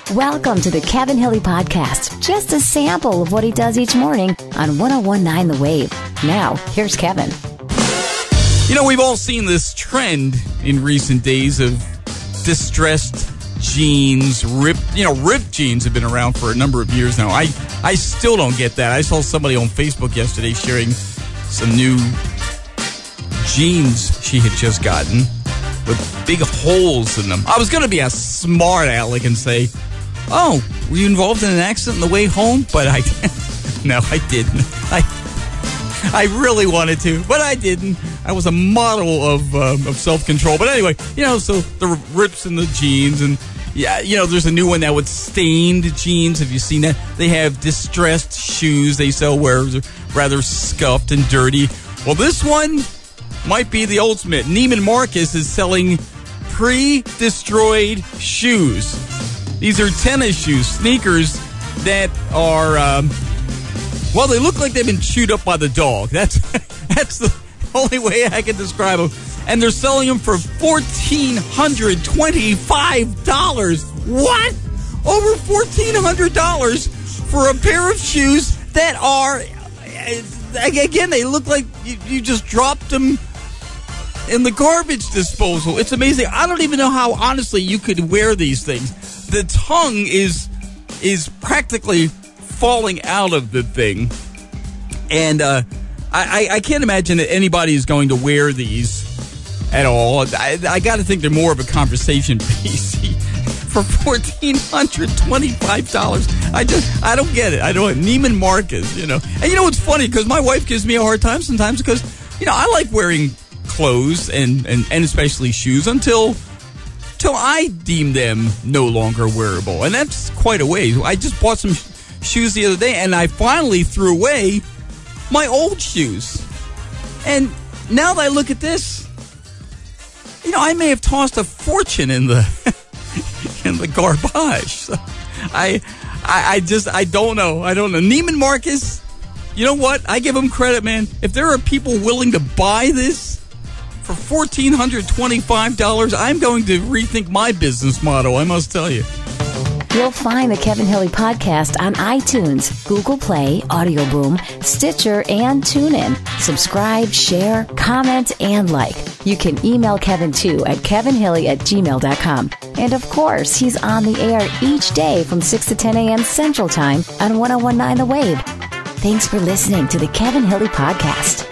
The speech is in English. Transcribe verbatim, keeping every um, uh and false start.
Welcome to the Kevin Hilly Podcast. Just a sample of what he does each morning on one oh one point nine The Wave. Now, here's Kevin. You know, we've all seen this trend in recent days of distressed jeans, ripped, you know, ripped jeans have been around for a number of years now. I, I still don't get that. I saw somebody on Facebook yesterday sharing some new jeans she had just gotten with big holes in them. I was going to be a smart aleck and say, oh, were you involved in an accident on the way home? But I no, I didn't. I I really wanted to, but I didn't. I was a model of um, of self-control. But anyway, you know, so the rips in the jeans, and yeah, you know, there's a new one now with stained jeans. Have you seen that? They have distressed shoes they sell where they're rather scuffed and dirty. Well, this one might be the ultimate. Neiman Marcus is selling pre-destroyed shoes. These are tennis shoes, sneakers that are, um, well, they look like they've been chewed up by the dog. That's that's the only way I can describe them. And they're selling them for one thousand four hundred twenty-five dollars. What? Over one thousand four hundred dollars for a pair of shoes that are, again, they look like you, you just dropped them in the garbage disposal. It's amazing. I don't even know how, honestly, you could wear these things. The tongue is is practically falling out of the thing. And uh, I, I can't imagine that anybody is going to wear these at all. I, I got to think they're more of a conversation piece. For one thousand four hundred twenty-five dollars. I just, I don't get it. I don't, Neiman Marcus, you know. And you know what's funny? Because my wife gives me a hard time sometimes because, you know, I like wearing clothes and, and, and especially shoes until... till I deem them no longer wearable. And that's quite a ways. I just bought some sh- shoes the other day, and I finally threw away my old shoes. And now that I look at this, you know, I may have tossed a fortune in the in the garbage. So I, I I just, I don't know. I don't know. Neiman Marcus, you know what? I give them credit, man. If there are people willing to buy this for one thousand four hundred twenty-five dollars, I'm going to rethink my business model, I must tell you. You'll find the Kevin Hilly Podcast on iTunes, Google Play, Audio Boom, Stitcher, and TuneIn. Subscribe, share, comment, and like. You can email Kevin, too, at kevinhilly at gmail dot com. And, of course, he's on the air each day from six to ten a.m. Central Time on one oh one point nine The Wave. Thanks for listening to the Kevin Hilly Podcast.